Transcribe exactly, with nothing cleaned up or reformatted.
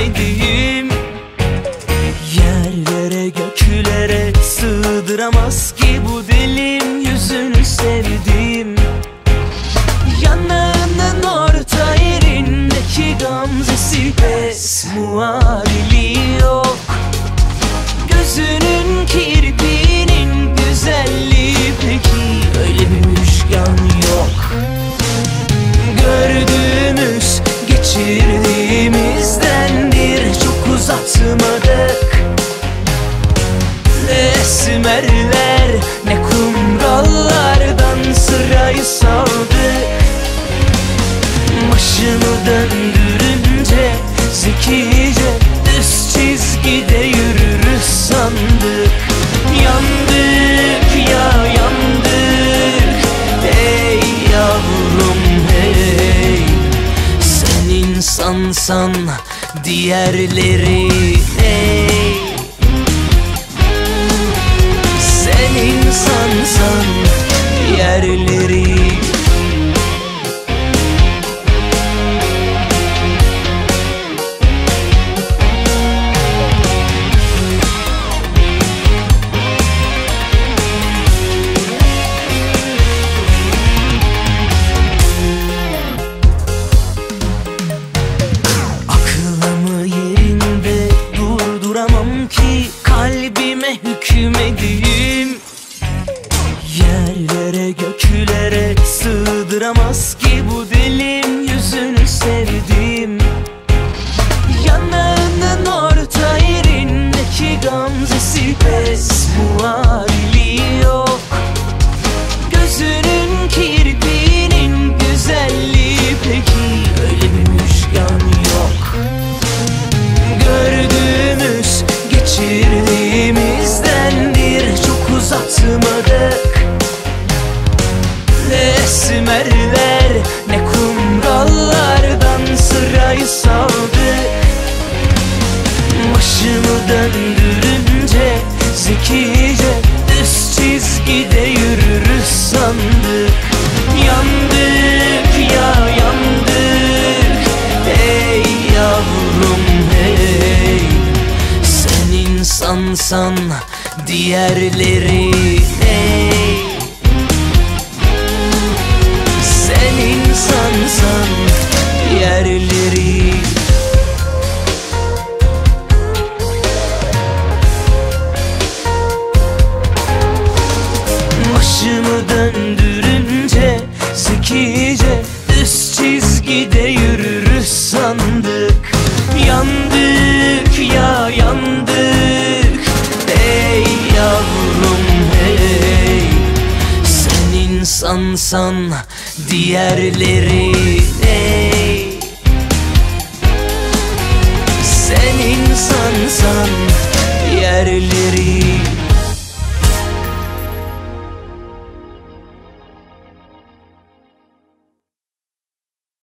hükümediğim, yerlere göklere sığdıramaz ki bu dilim yüzünü sevdiğim. Yanağının orta yerindeki gamzesi pes muadili yok. Gözünün kirpiğinin güzelliği peki öyle bir müşkan yok. Gördüğümüz geçirdiğimizdendir çok uzatmadık. Ne esmerler ne kumrallardan sırayı saldık. Başımı döndürünce zekice düz çizgide yürürüz sandık. Yandık ya yandık, hey yavrum hey. Sen insansan diğerleri hey. Sen insansan diğerleri. Ki kalbime hükümediğim, yerlere göklere sığdıramaz ki bu dilim yüzünü sevdiğim. Yanağının orta yerindeki gamzesi pes muadili yok. Gözünün kirpiğinin güzelliği peki öyle bir müşkan yok. Gördüğümüz geçirdiğimizdendir çok uzatmadık. Ne esmerler ne kumrallardan sırayı saldık. Başımı döndürünce zekice düz çizgide yürürüz sandık. Yandık ya yandık, hey yavrum hey. Sen insansan diğerleri hey. Sen insansan diğerleri. Başımı döndürünce zekice düz çizgide yürürüz sandık. Yandık ya yandık, hey yavrum hey. Sen insansan diğerleri hey. Sen insansan diğerleri.